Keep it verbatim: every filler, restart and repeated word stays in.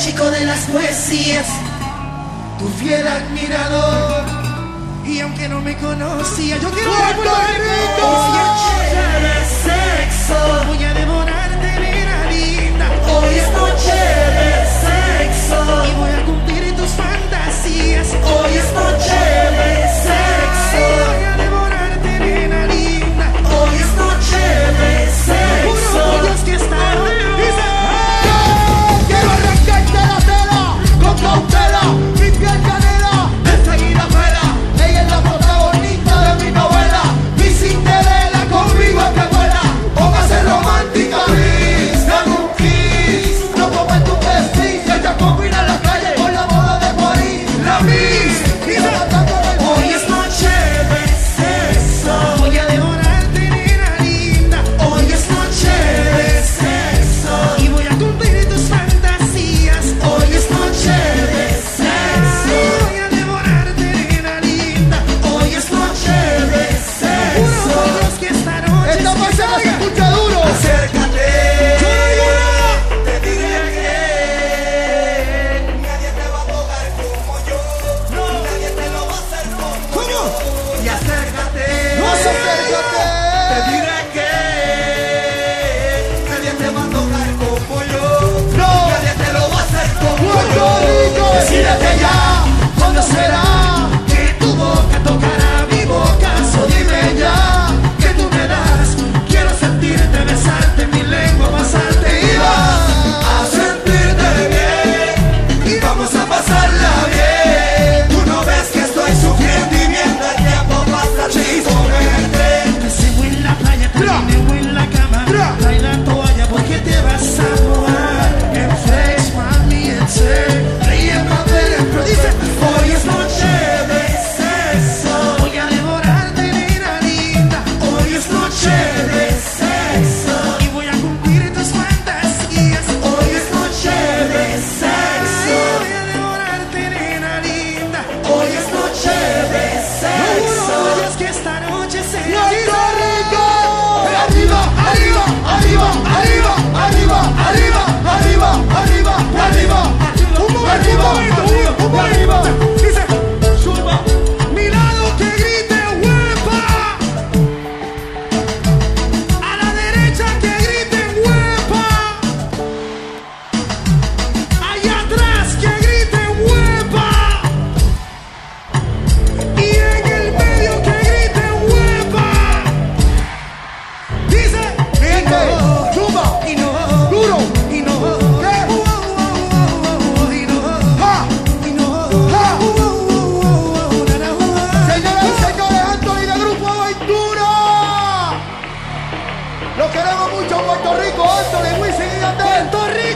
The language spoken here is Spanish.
chico de las poesías, tu fiel admirador. Y aunque no me conocía, yo quiero ¡Puerto Rico! Noche de sexo, voy a devorarte, nena linda. Hoy es noche de sexo y voy a cumplir tus fantasías. Hoy es noche de sexo, voy a devorarte, nena linda. Hoy es noche de sexo. Uno de los que están dice, quiero arrancarte la tela con cautela, mi piel canela, enseguida pela. Ella es la protagonista de mi novela, mi Cinderela, conmigo es que vuela. Póngase romántica, please, dame un kiss. No comas tu vestido, ella combina la calle con la moda de París. La Miss, hoy es noche de sexo, voy a devorarte, nena linda. Hoy es noche de sexo y voy a cumplir tus fantasías. Hoy es noche de sexo, voy a devorarte, nena linda. Hoy es noche de sexo. Uno de los que esta noche esta pasada se escucha duro. acércate. Te diré que nadie te va a tocar como yo. No, nadie te lo va a hacer como yo. Y acércate. No se acércate. Te diré que nadie te va a tocar como yo. No. Nadie te lo va a hacer como Puerto yo. Rico, Decídete ya, ¿cuándo será que tu boca tocará mi boca? So dime ya, que tú me das. Quiero sentirte, besarte, mi lengua pasarte y vas a sentirte bien. Y vamos a pasarla bien. Tú no ves que estoy sufriendo y viendo el tiempo pasar chismeante. Te sigo en la playa, te sigo en la cama. Trae la toalla porque te vas a mojar. En flex, mami, en ser. Riendo pero dice, hoy es noche de sexo. Voy a devorarte, nena linda. Hoy es noche de sexo y voy a cumplir tus fantasías. Hoy es noche de sexo. Voy a devorarte, nena linda. Hoy es noche de sexo. Y es que esta noche se Puerto Rico. Arriba, arriba, arriba, arriba, arriba, arriba, arriba, arriba, arriba. Un momento, un momento, arriba. dice, suba. Mi lado que grite huepa. A la derecha que grite huepa. Allá atrás que grite huepa. Y en el medio que grite huepa. Dice, Gente, suba, y no, duro. y no, ¿Qué? uh, uh, uh, y no, Ja, y no, ja. uh, uh, uh, na, na, uh. Señoras y señores, Anthony de Grupo Aventura. Lo queremos mucho, Puerto Rico, Anthony, Wisin y Yandel. Puerto Rico.